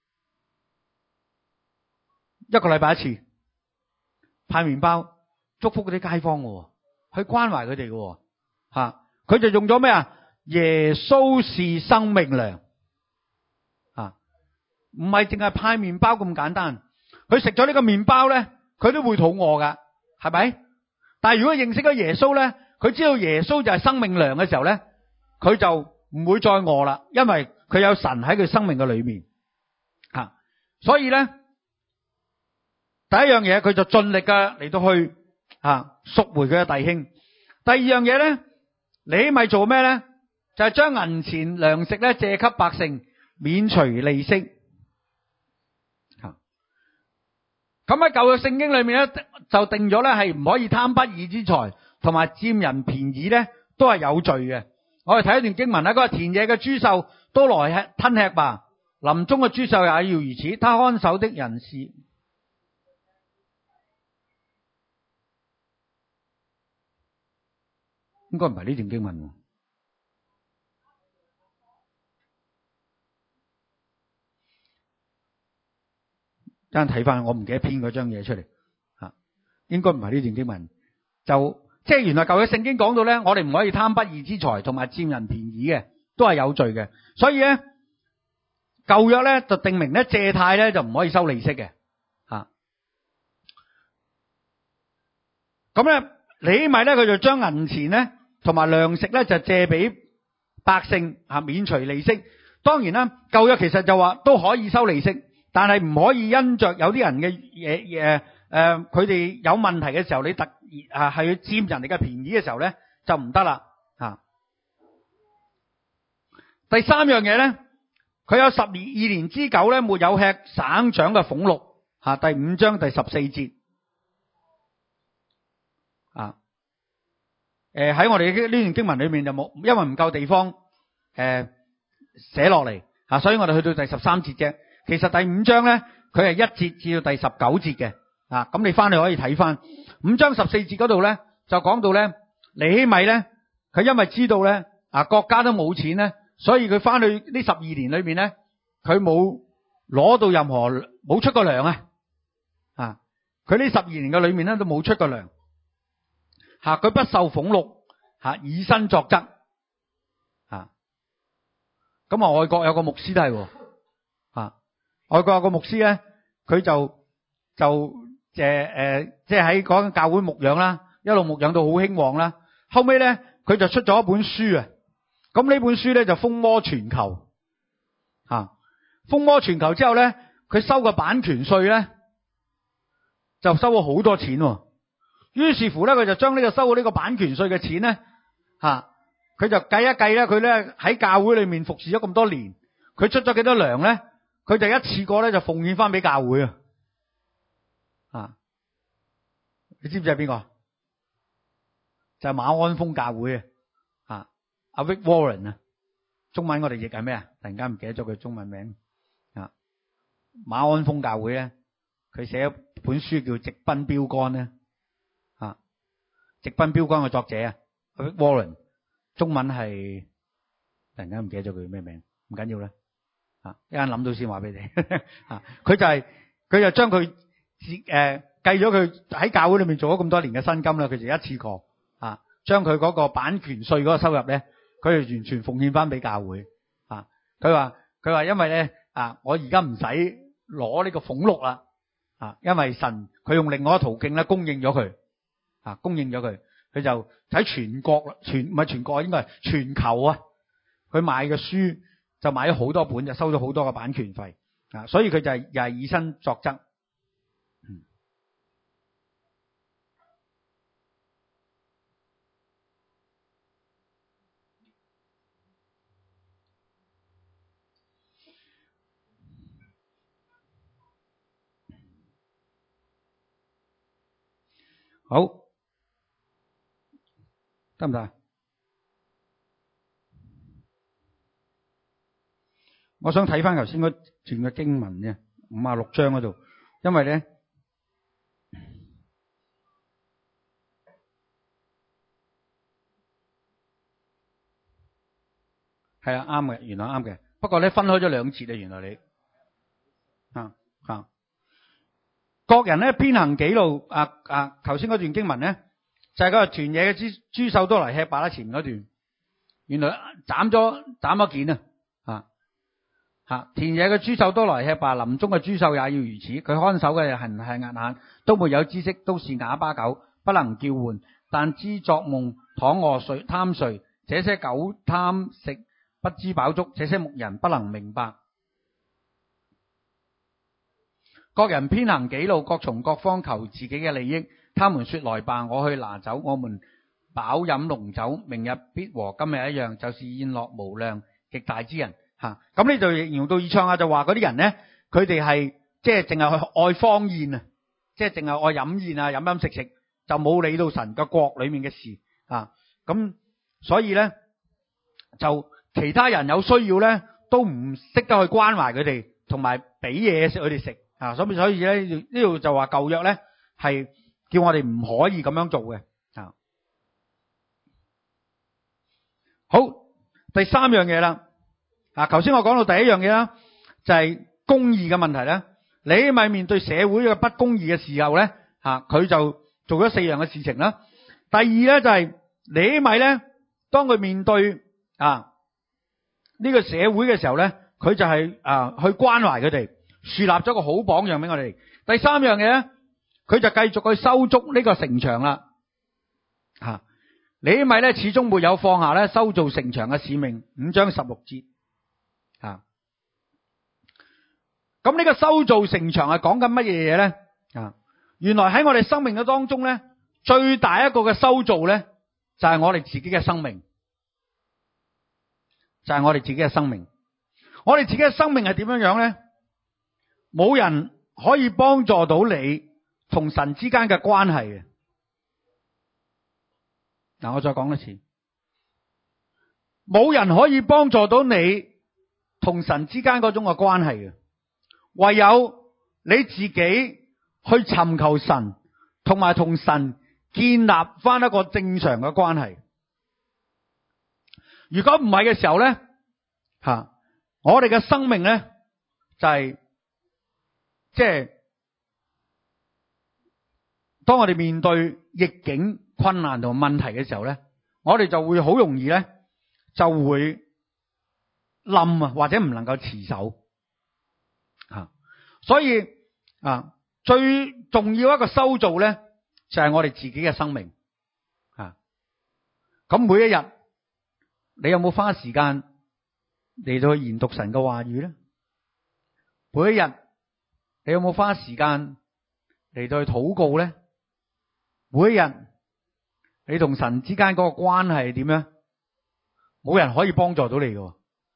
一個禮拜一次。派麵包祝福嗰啲街坊嘅，去關懷佢哋嘅，吓佢就用咗咩啊？耶穌是生命糧，啊，唔係淨係派麵包咁簡單。佢食咗呢個麵包咧，佢都會肚餓噶，係咪？但係如果認識咗耶穌咧，佢知道耶穌就係生命糧嘅時候咧，佢就唔會再餓啦，因為佢有神喺佢生命嘅裏面，啊，所以咧。第一樣嘢，佢就盡力嘅嚟到去啊贖回佢嘅弟兄。第二樣嘢咧，尼希米做咩咧？就係將銀錢糧食咧借給百姓，免除利息。 咁喺舊約聖經裏面咧，就定咗咧係唔可以貪不義之財，同埋佔人便宜咧，都係有罪嘅。我哋睇一段經文啦，佢話田野嘅諸獸都來吃吞吃吧，林中嘅諸獸也要如此。他看守的人是，應該唔係呢段經文喎。等陣睇翻，我唔記得編嗰張嘢出嚟吓，應該唔係呢段經文。就即係原來舊約聖經講到咧，我哋唔可以貪不義之財，同埋佔人便宜嘅，都係有罪嘅。所以咧，舊約咧就定明咧借貸咧就唔可以收利息嘅吓。咁咧，尼希米咧佢就將銀錢咧同埋糧食咧就借俾百姓吓，免除利息。當然啦，舊約其實就話都可以收利息。但係唔可以因着有啲人嘅嘢嘢誒，佢哋有問題嘅時候，你特啊係去佔人哋嘅便宜嘅時候咧，就唔得啦吓。第三樣嘢咧，佢有十二年之久咧，沒有吃省長嘅俸祿吓。第五章第十四節啊，誒喺我哋呢段經文裏面就冇，因為唔夠地方誒寫落嚟吓，所以我哋去到第十三節啫。其實第五章咧，佢係一節至到第十九節嘅，啊，咁你翻去可以睇翻五章十四節嗰度咧，就講到咧，尼希米咧，佢因為知道咧，啊，國家都冇錢咧，所以佢翻去呢十二年裏面咧，佢冇攞到任何冇出過糧啊，啊，佢呢十二年嘅裏面咧都冇出過糧，吓，佢不受俸祿，吓，以身作則，啊，咁啊，外國有個牧師都係，啊。外國有個牧師咧，佢就就誒誒，即係喺嗰間教會牧養啦，一路牧養到好興旺啦。後尾咧，佢就出咗一本書啊。咁呢本書咧就風靡全球，啊，風靡全球之後咧，佢收個版權稅咧，就收咗好多錢。於是乎咧，佢就將呢個收咗呢個版權稅嘅錢咧，吓，佢就計一計咧，佢咧喺教會裏面服侍咗咁多年，佢出咗幾多糧咧？佢就一次過咧就奉獻翻俾教會啊！啊，你知唔知係邊個？就係馬鞍峰教會啊！啊，阿 Rick Warren 啊，中文我哋譯係咩啊？突然間唔記得咗佢中文名啊！馬鞍峰教會咧，佢寫一本書叫《直奔標杆》咧，啊，《直奔標杆》嘅作者啊 ，Rick Warren， 中文係突然間唔記得咗佢咩名，唔緊要啦。啊！一陣諗到先話俾你啊！佢就係、是、佢就將佢誒計咗佢喺教會裏面做咗咁多年嘅薪金啦，佢就一次過啊，將佢嗰個版權稅嗰個收入咧，佢就完全奉獻翻俾教會啊！佢話佢話因為咧啊，我而家唔使攞呢個俸祿啦啊，因為神佢用另外一個途徑咧供應咗佢啊，供應咗佢，佢就喺全國全唔係全國應該係全球啊，佢買嘅書。就買咗好多本，就收咗好多嘅版權費啊！所以佢就係又係以身作則。嗯，好，得唔得？我想睇翻頭先嗰段嘅經文嘅五啊六章嗰度，因為咧係啊啱嘅，原來啱嘅。不過咧分開咗兩節啊，原來你啊啊，各人咧偏行己路啊啊！頭先嗰段經文咧就係、是、嗰個田野嘅諸諸獸都嚟吃罷啦，前嗰段原來斬咗斬咗件啊！吓，田野嘅諸獸都來吃罷，林中嘅諸獸也要如此。佢看守嘅人係瞎眼，都沒有知識，都是啞巴狗，不能叫喚，但知作夢，躺臥睡貪睡。這些狗貪食，不知飽足；這些牧人不能明白。各人偏行己路，各從各方求自己嘅利益。他們說：來吧，我去拿酒，我們飽飲濃酒，明日必和今日一樣，就是宴樂無量，極大之人。吓，咁呢度形容到以賽亞就話嗰啲人咧，佢哋係即係淨係去愛荒宴啊， 即係淨係愛飲宴啊、飲飲食食，就冇理到神嘅國裏面嘅事啊。咁所以咧，就其他人有需要咧，都唔識得去關懷佢哋，同埋俾嘢食佢哋食啊。所以所以咧，呢度就話舊約咧係叫我哋唔可以咁樣做嘅啊。好，第三樣嘢啦。啊，頭先我講到第一樣嘢啦，就係公義嘅問題咧。尼希米面對社會嘅不公義嘅時候咧，吓佢就做咗四樣嘅事情啦。第二咧就係尼希米咧，當佢面對啊呢個社會嘅時候咧，佢就係啊去關懷佢哋，樹立咗個好榜樣俾我哋。第三樣嘢咧，佢就繼續去修築呢個城牆啦。吓尼希米咧始終沒有放下咧修造城牆嘅使命。五章十六節。啊，咁呢個修造城牆係講緊乜嘢嘢咧？啊，原來喺我哋生命嘅當中咧，最大一個嘅修造咧，就係我哋自己嘅生命，就係我哋自己嘅生命。我哋自己嘅生命係點樣樣咧？冇人可以幫助到你同神之間嘅關係嘅。嗱，我再講一次，冇人可以幫助到你同神之間嗰種嘅關係嘅，唯有你自己去尋求神，同埋同神建立翻一個正常嘅關係。如果唔係嘅時候咧，吓我哋嘅生命咧就係即係當我哋面對逆境、困難同問題嘅時候咧，我哋就會好容易咧就會冧啊，或者唔能夠持守啊，所以啊，最重要一個修造咧，就係我哋自己嘅生命啊。咁每一日，你有冇花時間嚟到去研讀神嘅話語咧？每一日，你有冇花時間嚟到去禱告咧？每一日，你同神之間嗰個關係係點樣？冇人可以幫助到你嘅。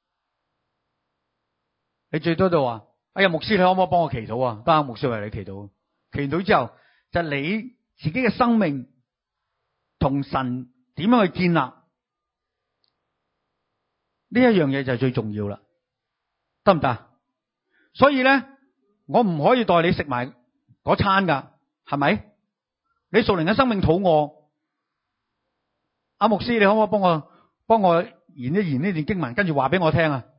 你最多就話，哎呀，牧師，你可唔可以幫我祈禱啊？得啊，牧師為你祈禱。祈禱之後，就係你自己嘅生命同神點樣去建立呢一樣嘢就係最重要啦，得唔得？所以咧，我唔可以代你食埋嗰餐噶，係咪？你屬靈嘅生命肚餓，阿牧師，你可唔可以幫我幫我研一研呢段經文，跟住話俾我聽啊？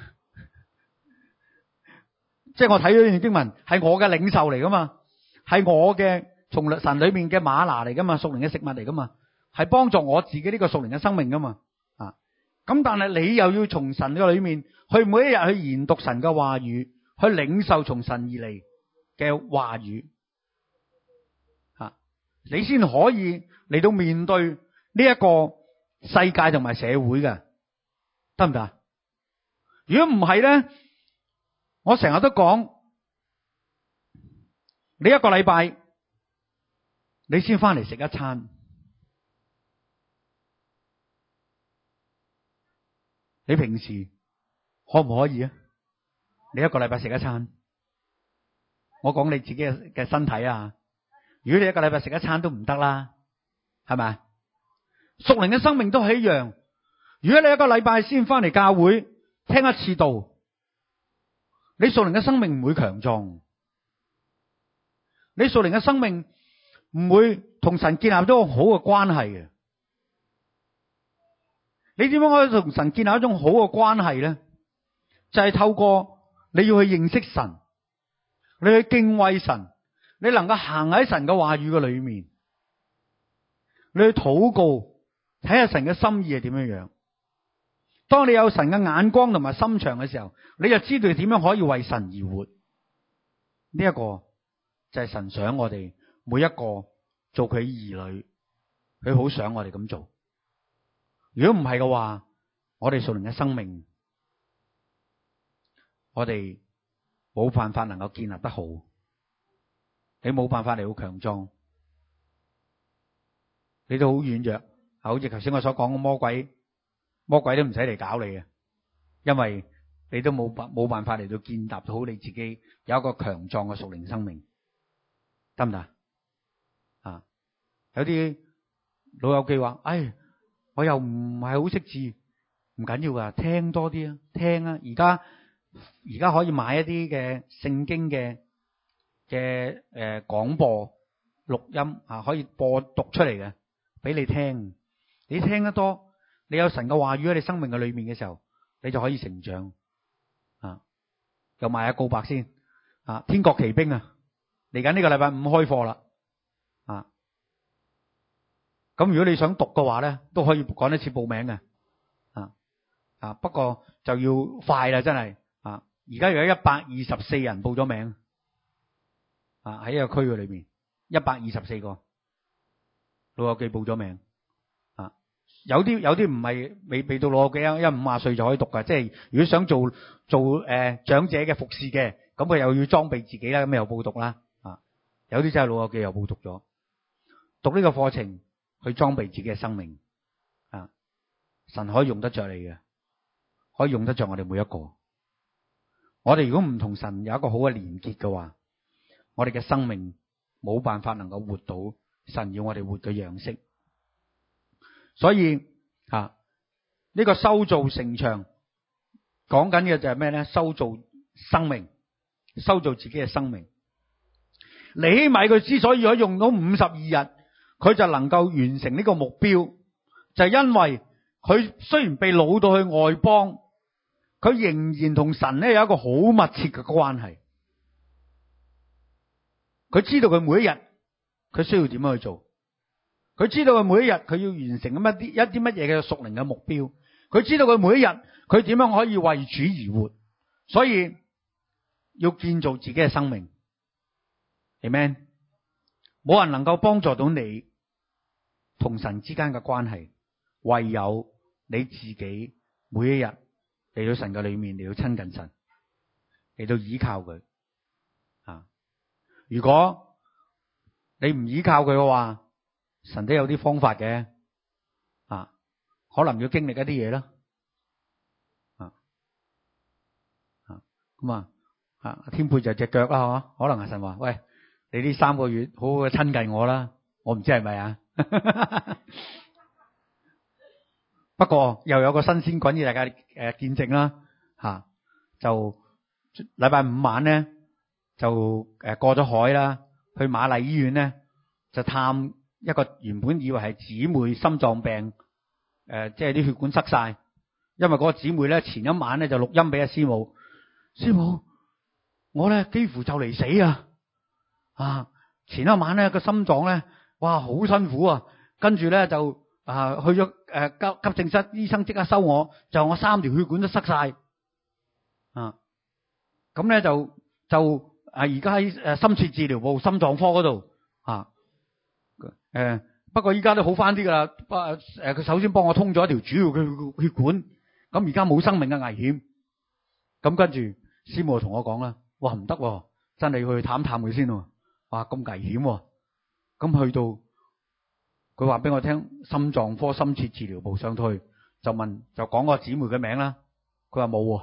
即係我睇咗呢段經文，係我嘅領袖嚟噶嘛，係我嘅從神裏面嘅嗎哪嚟噶嘛，屬靈嘅食物嚟噶嘛，係幫助我自己呢個屬靈嘅生命噶嘛。啊，咁但係你又要從神嘅裏面去每一日去研讀神嘅話語，去領受從神而嚟嘅話語，啊，你先可以嚟到面對呢一個世界同埋社會嘅，得唔得？如果唔係咧？我成日都講，你一個禮拜你先翻嚟食一餐，你平時可唔可以啊？你一個禮拜食一餐，我講你自己嘅嘅身體啊。如果你一個禮拜食一餐都唔得啦，係咪？屬靈嘅生命都係一樣。如果你一個禮拜先翻嚟教會聽一次道，你屬靈嘅生命唔會強壯，你屬靈嘅生命唔會同神建立咗一個好嘅關係嘅。你點樣可以同神建立一種好嘅關係咧？就係透過你要去認識神，你去敬畏神，你能夠行喺神嘅話語嘅裏面，你去禱告，睇下神嘅心意係點樣樣。當你有神嘅眼光同埋心腸嘅時候，你就知道點樣可以為神而活。呢一個就係神想我哋每一個做佢兒女，佢好想我哋咁做。如果唔係嘅話，我哋屬靈嘅生命，我哋冇辦法能夠建立得好，你冇辦法嚟好強壯，你都好軟弱。好似頭先我所講嘅魔鬼。魔鬼都唔使嚟搞你嘅，因為你都冇辦冇辦法嚟到建立到好你自己有一個強壯嘅屬靈生命。 得唔得啊？有啲老友記話，唉，我又唔係好識字，唔緊要噶，聽多啲啊，聽啊。而家而家可以買一啲嘅聖經嘅嘅誒廣播錄音啊，可以播讀出嚟嘅俾你聽。你聽得多，你有神嘅話語喺你生命嘅裏面嘅時候，你就可以成長啊。又賣下告白先啊！天國奇兵啊，嚟緊呢個禮拜五開課啦啊！咁如果你想讀嘅話咧，都可以趕一次報名嘅啊啊！不過就要快啦，真係啊！而家有一百二十四人報咗名啊，喺一個區嘅裏面，一百二十四個老友記報咗名啊！有啲有啲唔係未未到老友記啊，因為五廿歲就可以讀噶。即係如果想做做誒、呃、長者嘅服侍嘅，咁佢又要裝備自己啦，咁又報讀啦啊！有啲真係老友記又報讀咗，讀呢個課程去裝備自己嘅生命啊！神可以用得着你嘅，可以用得着我哋每一個。我哋如果唔同神有一個好嘅連結嘅話，我哋嘅生命冇辦法能夠活到神要我哋活嘅樣式。所以啊，呢個修造城牆講緊嘅就係咩咧？修造生命，修造自己嘅生命。尼希米佢之所以可以用到五十二日，佢就能夠完成呢個目標，就係因為佢雖然被擄到去外邦，佢仍然同神咧有一個好密切嘅關係。佢知道佢每一日佢需要點樣去做，佢知道佢每一日佢要完成咁一啲一啲乜嘢嘅屬靈嘅目標，佢知道佢每一日佢點樣可以為主而活，所以要建造自己嘅生命。Amen。冇人能夠幫助到你同神之間嘅關係，唯有你自己每一日嚟到神嘅裏面，嚟到親近神，嚟到依靠佢啊！如果你唔依靠佢嘅話，神都有啲方法嘅啊，可能要經歷一啲嘢啦啊啊咁啊啊！天配就隻腳啦，嗬？可能係神話，喂，你呢三個月好好嘅親近我啦，我唔知係咪啊？不過又有個新鮮滾熱大家誒見證啦吓，就禮拜五晚咧就誒過咗海啦，去瑪麗醫院咧就探一個原本以為係姊妹心臟病誒，即係啲血管塞晒，因為嗰個姊妹咧前一晚咧就錄音俾阿師母，師母我咧幾乎就嚟死啊！啊前一晚咧個心臟咧哇好辛苦啊，跟住咧就啊去咗誒急急症室，醫生即刻收我，就我三條血管都塞晒啊！咁咧就就啊而家喺誒深切治療部心臟科嗰度啊誒，不過依家都好翻啲噶啦，不誒佢首先幫我通咗一條主要嘅血管，咁而家冇生命嘅危險。咁跟住師母同我講啦，哇唔得，真係要去探探佢先喎，哇咁危險喎。咁去到佢話俾我聽，心臟科深切治療部上去就問就講個姊妹嘅名啦，佢話冇，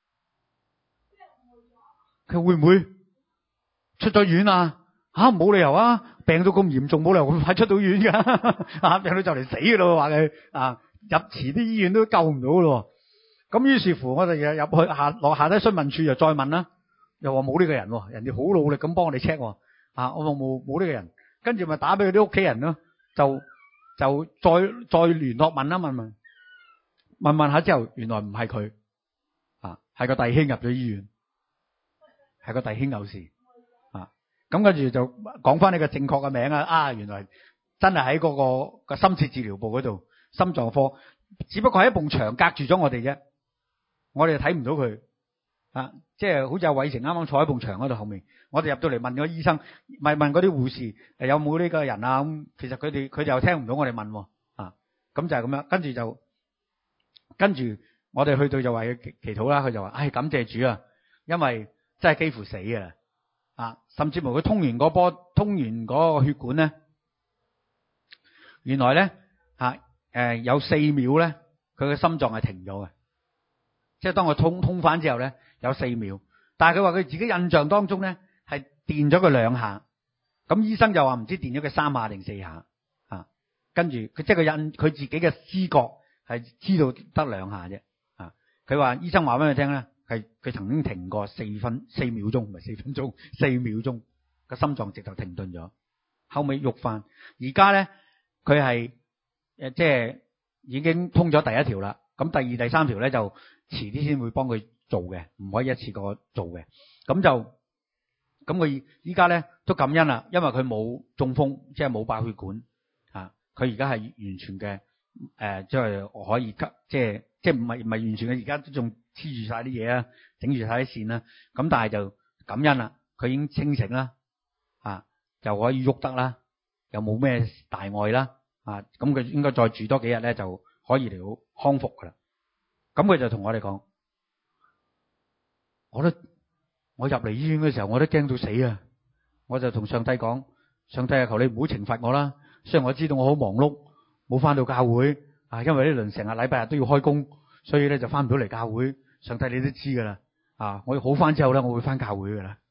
佢會唔會出咗院啊？吓冇理由啊，病到咁嚴重冇理由咁快出到院噶，啊病到就嚟死噶咯，話佢啊入遲啲醫院都救唔到咯。咁於是乎我哋入入去下落下低詢問處就再問啦，又話冇呢個人，人哋好努力咁幫我哋 check， 啊我話冇冇呢個人，跟住咪打俾佢啲屋企人咯，就就再再聯絡問啦問問問問下之後，原來唔係佢，啊係個弟兄入咗醫院，係個弟兄有事。咁跟住就講翻呢個正確嘅名啊！啊，原來真係喺嗰個個深切治療部嗰度，心臟科，只不過係一埲牆隔住咗我哋啫，我哋睇唔到佢啊！即係好似阿偉成啱啱坐喺埲牆嗰度後面，我哋入到嚟問個醫生，咪問嗰啲護士誒有冇呢個人啊？咁其實佢哋佢哋又聽唔到我哋問啊，咁就係咁樣，跟住就跟住我哋去到就話要祈祈禱啦，佢就話：唉、哎，感謝主啊，因為真係幾乎死啊！啊，甚至乎佢通完嗰波，通完嗰個血管咧，原來咧吓誒有四秒咧，佢嘅心臟係停咗嘅，即係當佢通通翻之後咧，有四秒。但係佢話佢自己印象當中咧係電咗佢兩下， 咁醫生就話唔知電咗佢三下定四下啊，跟住佢即係佢印佢自己嘅知覺係知道得兩下啫啊。佢話醫生話俾佢聽咧，係佢曾經停過四分四秒鐘，唔係四分鐘，四秒鐘個心臟直頭停頓咗，後尾喐翻。而家咧佢係誒即係已經通咗第一條啦，咁第二第三條咧就遲啲先會幫佢做嘅，唔可以一次過做嘅。咁就咁佢依家咧都感恩啦，因為佢冇中風，即係冇爆血管啊。佢而家係完全嘅誒，即係可以吸，即係即係唔係唔係完全嘅，而家都仲黐住晒啲嘢啊，整住晒啲線啦。咁但係就感恩啦，佢已經清醒啦，啊，就可以喐得啦，又冇咩大礙啦，啊，咁佢應該再住多幾日咧就可以嚟到康復噶啦。咁佢就同我哋講，我都我入嚟醫院嘅時候，我都驚到死啊！我就同上帝講，上帝啊，求你唔好懲罰我啦。雖然我知道我好忙碌，冇翻到教會啊，因為呢輪成日禮拜日都要開工，所以咧就翻唔到嚟教會。上帝你都知噶啦，啊，我好翻之後咧，我會翻教會噶啦。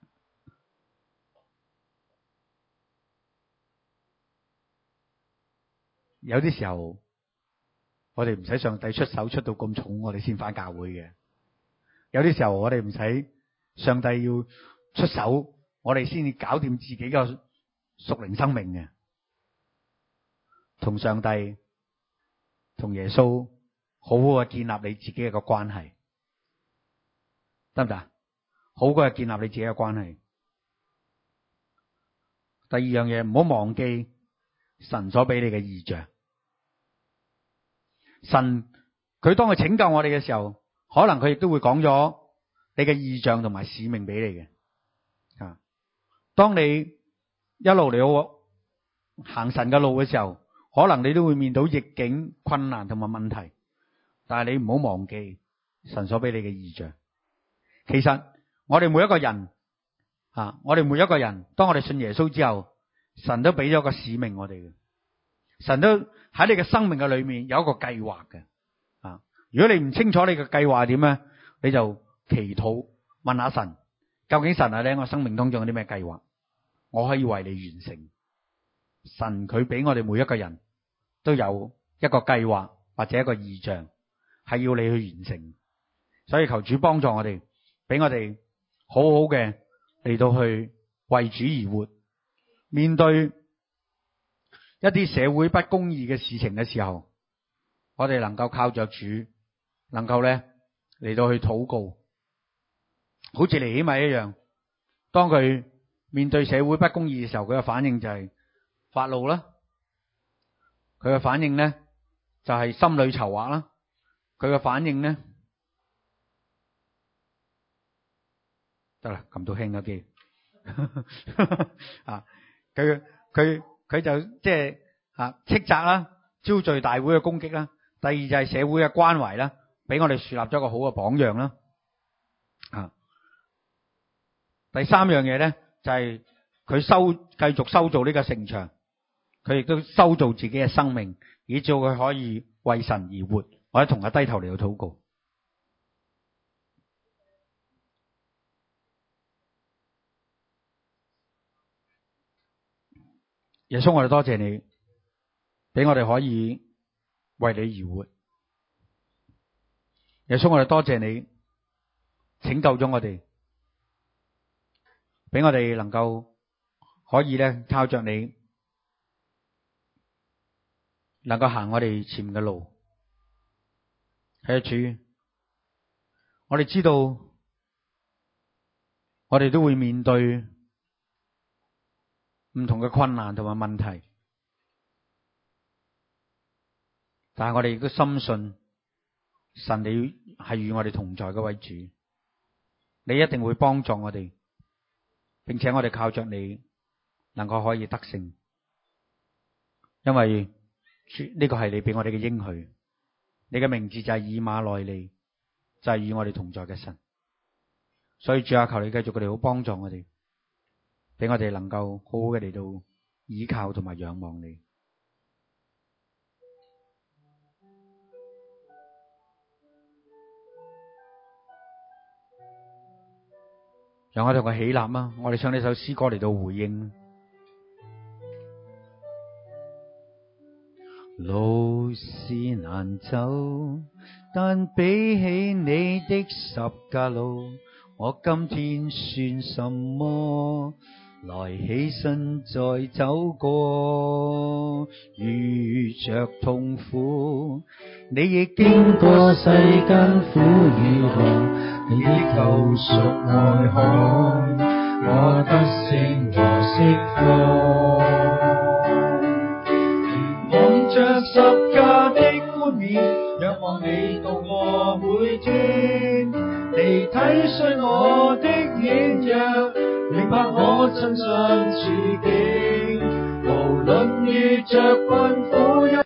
有啲時候，我哋唔使上帝出手出到咁重，我哋先翻教會嘅。有啲時候，我哋唔使上帝要出手，我哋先至搞掂自己嘅屬靈生命嘅。同上帝、同耶穌好好嘅建立你自己嘅個關係，得唔得？好過係建立你自己嘅關係。第二樣嘢，唔好忘記神所俾你嘅異象。神佢當佢拯救我哋嘅時候，可能佢亦都會講咗你嘅異象同埋使命俾你嘅。啊，當你一路嚟行神嘅路嘅時候，可能你都會面對逆境、困難同埋問題，但係你唔好忘記神所俾你嘅異象。其實我哋每一個人啊，我哋每一個人，當我哋信耶穌之後，神都俾咗個使命我哋嘅。神都喺你嘅生命嘅裏面有一個計劃嘅。啊，如果你唔清楚你嘅計劃係點咧，你就祈禱問下神，究竟神啊，喺我生命當中有啲咩計劃，我可以為你完成。神佢俾我哋每一個人都有一個計劃或者一個異象，係要你去完成。所以求主幫助我哋，俾我哋好好嘅嚟到去為主而活。面對一啲社會不公義嘅事情嘅時候，我哋能夠靠着主，能夠咧嚟到去禱告，好似尼希米一樣。當佢面對社會不公義嘅時候，佢嘅反應就係發怒啦。佢嘅反應咧就係心裏籌劃啦。佢嘅反應咧得啦，撳到輕咗機啊！佢佢佢就即係啊斥責啦，招聚大會嘅攻擊啦。第二就係社會嘅關懷啦，俾我哋樹立咗一個好嘅榜樣啦。啊，第三樣嘢咧就係佢修繼續修造呢個城牆，佢亦都修造自己嘅生命，以致佢可以為神而活。我哋同佢低頭嚟到禱告。耶穌，我哋多謝你，俾我哋可以為你而活。耶穌，我哋多謝你拯救咗我哋，俾我哋能夠可以咧靠着你，能夠行我哋前面嘅路。係啊，主，我哋知道我哋都會面對唔同嘅困難同埋問題，但係我哋亦都深信神你係與我哋同在嗰位主，你一定會幫助我哋，並且我哋靠着你能夠可以得勝，因為呢個係你俾我哋嘅應許，你嘅名字就係以馬內利，就係與我哋同在嘅神。所以主啊，求你繼續佢哋好幫助我哋，俾我哋能夠好好嘅嚟到依靠同埋仰望你。讓我哋同佢起立啊！我哋唱呢首詩歌嚟到回應。 路是難走，但比起你的十架路，我今天算什麼？來起身再走過，遇着痛苦，你亦經過世間苦與樂，你的救贖愛海，我得勝和釋放。望着十架的冠冕，仰望你度過每天，你體恤我的軟弱，明白我真實處境，無論遇着困苦。